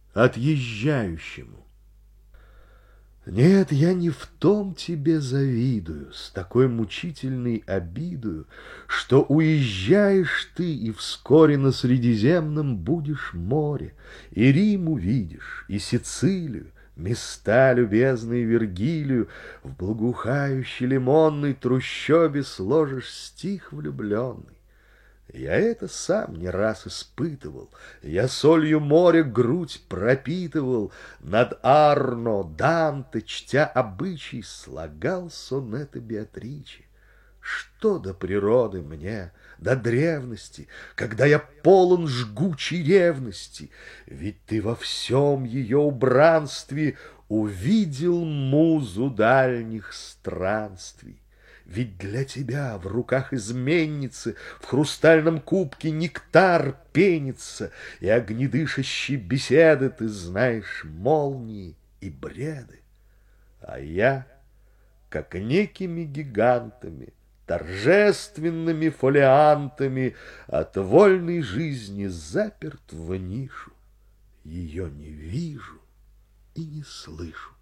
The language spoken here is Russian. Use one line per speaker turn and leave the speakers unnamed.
отъезжающему. Нет, я не в том тебе завидую, с такой мучительной обидою, что уезжаешь ты, и вскоре на Средиземном будешь море, и Рим увидишь, и Сицилию, места любезные Вергилию, в благоухающей лимонной трущобе сложишь стих влюбленный. Я это сам не раз испытывал, я солью моря грудь пропитывал, над Арно, Данте, чтя обычай, слагал сонеты Беатриче. Что до природы мне, до древности, когда я полон жгучей ревности, ведь ты во всем ее убранстве увидел музу дальних странствий. Ведь для тебя в руках изменницы в хрустальном кубке нектар пенится, и огнедышащей беседы ты знаешь молнии и бреды. А я, как некими гигантами, торжественными фолиантами от вольной жизни заперт в нишу, ее не вижу и не слышу.